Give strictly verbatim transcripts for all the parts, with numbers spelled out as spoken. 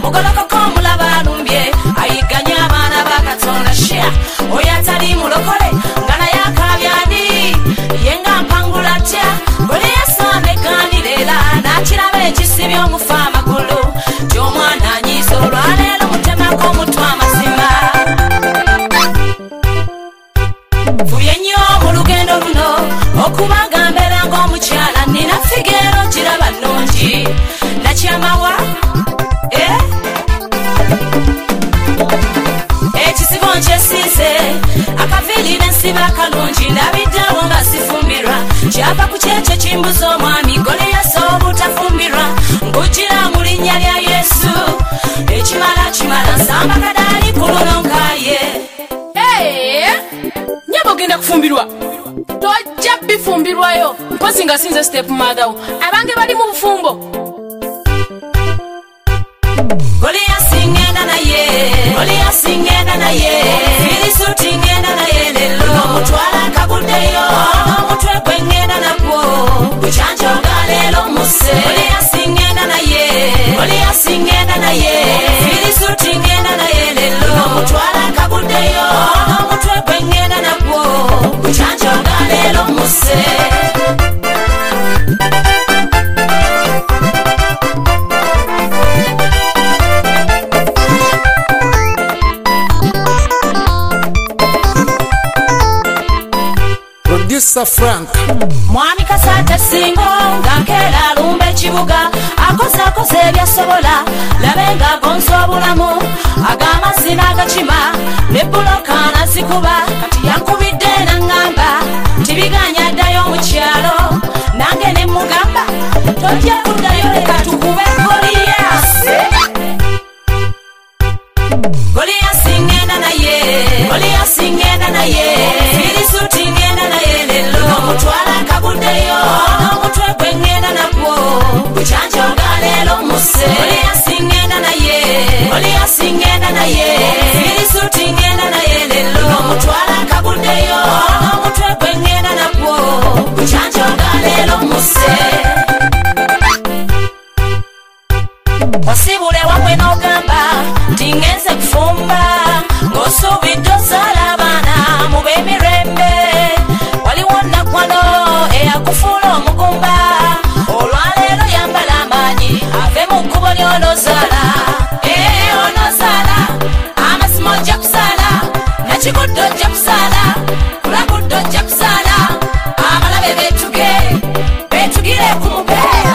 mugolokoka omulaba alumbye ayiganya abaana ba Katonda share oyo atali mulokole nga naye akabyani yenga mpangula atya Goliath ameganirira n'akiraba ekisibye omufa amakulu gy'omwana anyiisa olwaleero mutemako omutwe amazima fubye nnyo mu lugendo luno okubagambera ng'omukyala nina figero giraba nnungi nakyamawa ekisibo nkyesiise akaviiri n'ensiba akalungi ndabiddewo nga sifumbirwa kyava ku kyekyo kimbuza omwami Goliath obutafumbirwa nkugira mu linnya lya Yesu ekimala kimala nsamba kadaali ku lulonkaye nyaba ogenda kufumbirwa tojja bifumbirwayo mpozi nga sinze step mother abange bali mu bufumbo Goliath ngenda naye Goliath ngenda naye Filisuti ngenda naye lelo mutwala kabuddeyo omutwe gwe ngenda nakwo bucyanjoga lelo muse Goliath ngenda naye Goliath ngenda naye Filisuti ngenda naye lelo mutwala kabuddeyo omutwe gwe ngenda nakwo bucyanjoga lelo muse Producer Frank Mwami Kasata singo ngakera lumbe kibuga akoze akoze ebyasobola labenga gonzo obulamu agamazina agakima ne buloka nazikuba kati yankubidde nangamba tibiganya ddayo mu kyalo nange ne mugamba tojja kuddayo leka tukube Goliath Goliath ngenda naye Goliath ngenda naye Filisuti ngenda naye lelo mutwala kabuddeyo omutwe gwe ngenda nakwo bucyanjoga lelo muse Goliath ngenda naye Goliath ngenda naye Filisuti ngenda naye lelo mutwala kabuddeyo omutwe gwe ngenda nakwo bucyanjoga lelo muse wasibule wamwe n'ogamba nti ngenze kufumba ng'osuubidde ozaala abaana mu b'emirembe waliwo nakwano eyakufuula omugumba olwaleero yambala amaanyi ave mu kkubo ly'onozaala ee onozaala amazima ojja kusaala nakigudde ojja kusaala kulagudde ojja kusaala abalabe beetuge beetugire ku mupeera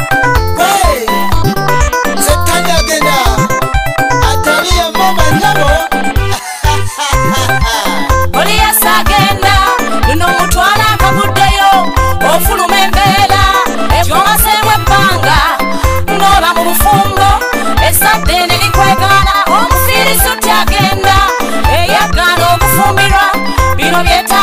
Goliath agenda luno mutwala akaguddeyo ofuluma embeera egomaseemu ebbanga ng'oba mu bufumbo esadde ne likwegana Omufilisuti agenda eyagaana okufumbirwa bino byeta